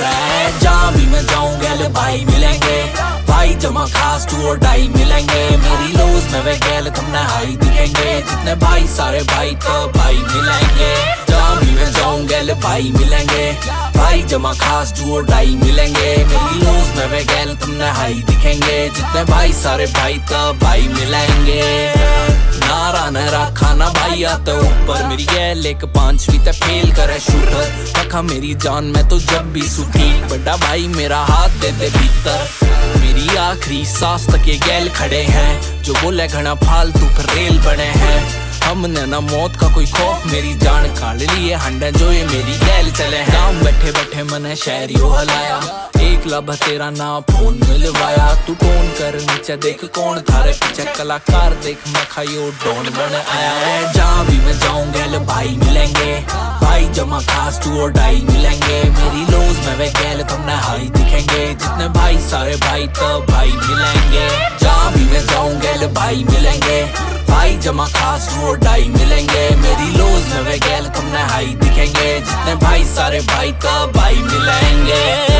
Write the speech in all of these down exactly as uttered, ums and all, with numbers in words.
है। जहाँ भी मैं जाऊँ गैल भाई मिलेंगे, भाई जमा खास टू और डाई मिलेंगे। मेरी लोज में वे गैल तुमने हाई दिखेंगे, जितने भाई सारे भाई तो भाई मिलेंगे। जहाँ भी मैं जाऊँ गैल भाई मिलेंगे, भाई जमा खास टू और डाई मिलेंगे। मेरी लोज में वे गैल तुमने हाई दिखेंगे, जितने भाई सारे भाई तो भाई मिलेंगे। नारा न रखा ना भाई आते ऊपर, मेरी गैल एक पांचवी ते फेल करे शूटर। रखा मेरी जान में तो जब भी सुखी, बड़ा भाई मेरा हाथ दे दे भीतर। मेरी आखिरी सांस तक ये गैल खड़े हैं, जो बोले घना फालतू फिर रेल बने हैं। हमने ना मौत का कोई खौफ, मेरी जान काट लिए हंडे जो ये मेरी गैल चले हैं। गाँव बैठे बैठे मैंने शहरियों हलाया, एक लब तेरा ना फोन मिलवाया। तू टोन कर नीचे देख कौन थारे पीछे कलाकार, देख मैं खाइयो डॉन बन आया है। जहाँ भी मैं जाऊँ गैल भाई मिलेंगे, भाई जमा खास टू और डाई मिलेंगे। मेरी लोज में वे गैल तुमने हाई दिखेंगे, जितने भाई सारे भाई तो भाई मिलेंगे। जहाँ भी मैं जाऊँ गैल भाई मिलेंगे, भाई जमा खास टू और डाई मिलेंगे। मेरी लोज में वे गैल तुमने हाई दिखेंगे, जितने भाई सारे भाई तो भाई मिलेंगे।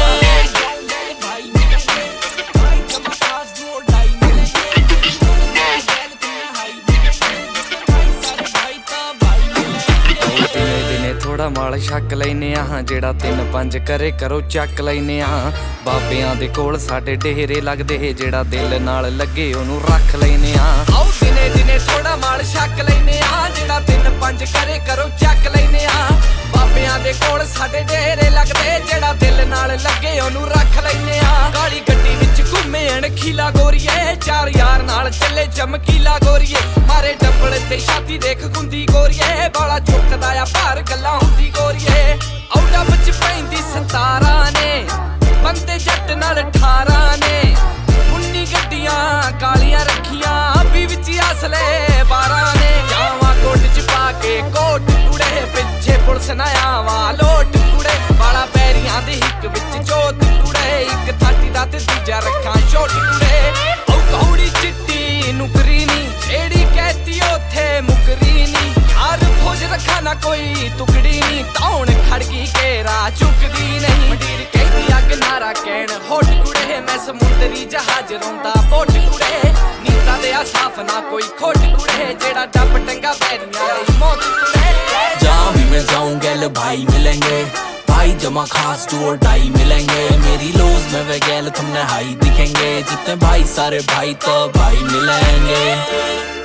थोड़ा माल छक लैने आ, जेड़ा तीन पंज करे करो चक लैने आ। बाबियां दे कोल साडे डेरे लगदे, जेड़ा दिल नाल लगे ओनू रख लैने आ। आओ दिने दिने थोड़ा माल छक लैने आ, जेड़ा तीन पंज करे करो चक लैने आ। बाबियां दे कोल साडे डेरे लगदे, जेड़ा दिल नाल लगे ओनू रख लैने आ। काली गड्डी विच घूमे अणखीला गोरीए, चार यार नाल चले चमकीला गोरीए। मारे डब्बल ते छाती देख गुंदी गोरीए, बाला चुकदा आ भार गल्लां हुंदी गोरीए। औड़ा बच पैंदी सतारा ने, बंदे जट नाल अठारा ने। उन्नी गड्डियां कालियां रखियां, भी विच असले बारह ने। जावां कोट च पाके कोट कुड़े, पिछे पुलिस ना आवा लोट कुड़े। बाला पैरियां दे हिक विच जोत कुड़े, इक थाटी दा ते दूजा रखां छोट कुड़े। औ कौड़ी चिट्टी नुकरी नी, जेड़ी कहती ओथे मुकरी नी। यार फौज रखा ना कोई टुकड़ी नी, तौण खड़गी केरा चुकदी नहीं। मंडीर कहती अग नारा कहण होट कुड़े, मैं समुंदरी जहाज रोंदा बोट कुड़े। नीता दे साफ ना कोई खोट कुड़े, जेड़ा डब टंगा बैरियां दी मौत कुड़े। जहाँ भी मैं जाऊँ गैल भाई मिलेंगे, भाई जमा खास टू और डाई मिलेंगे। मेरी लोज में वे गैल तुमने हाई दिखेंगे, जितने भाई सारे भाई तो भाई मिलेंगे।